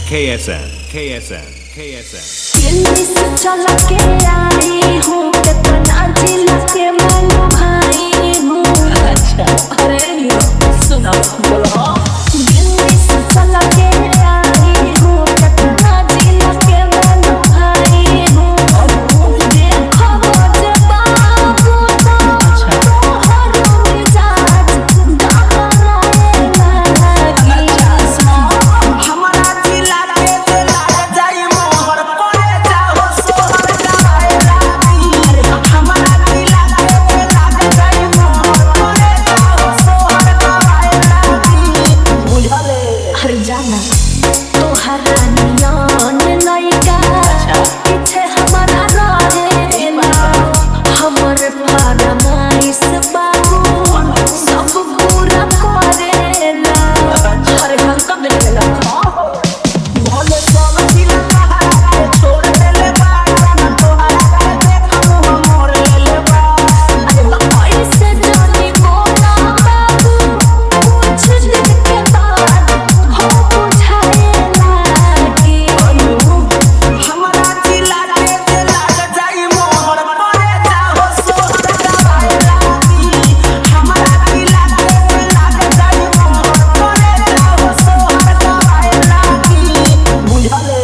KSN, KSN, KSN. Delhi से चला के आई हूँ, कितना जिला के मैं भाई हूँ। अच्छा अरे सुना बोलो। दिल्ली से चला के आई हूँ, कितना जिला के मैं भाई हूँ। देखो मुझे बाबू तो हर मिजाज गाना रहेगा। हमारा जिला के लाग जाई मोहर पड़े जाओ सोहर गाए लागी। हमारा जिला के लाग जाई मोहर पड़े जाओ सोहर गाए लागी। बुझले हर जाना तोहरा नियन लइका पीछे हमारा रहेला। हमर फरमाइश बाबू सब पूरा करेला। हर घर कब मिलेला भले सब जिला बाहर छोड़ देले बाड़ा तोहरा के देखो मोर लेले बा। ऐसे जानी बोला बाबू, कुछ दिन के बाद हो बुझाएला कि हमारा जिला के लाग जाई मोहर पड़े जाओ सोहर गाए लागी। हमारा जिला के लाग जाई मोहर पड़े जाओ सोहर गाए लागी। बुझले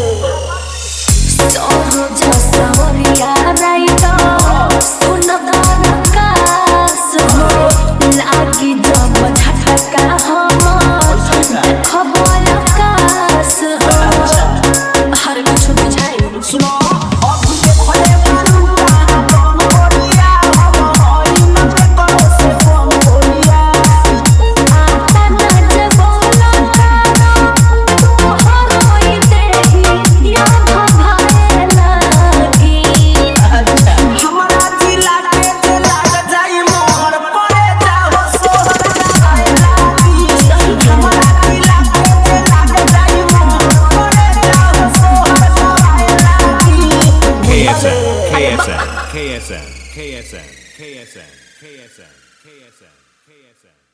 सोरो जसवरिया राइता सुन दरकास हो। लागी जब झटका हमर देखब आकाश हो। हर कुछ बुझाई सुनो अब देखले बारूदा कम बोलिया हम होई न के करो से कम बोलिया। आता नाच बोला तारा तोहर देही याद भाए लागी। हमारा जिला के लाग जाई मोहर पड़े जाओ सोहर गाए लागी। हमारा जिला के लाग जाई मोहर पड़े जाओ सोहर गाए लागी। KSN, KSN, KSN, KSN, KSN, KSN, KSN, KSN.